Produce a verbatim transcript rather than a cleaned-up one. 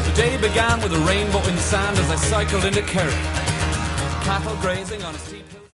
The day began with a rainbow in the sand as I cycled into Kerry. Cattle grazing on a steep hill.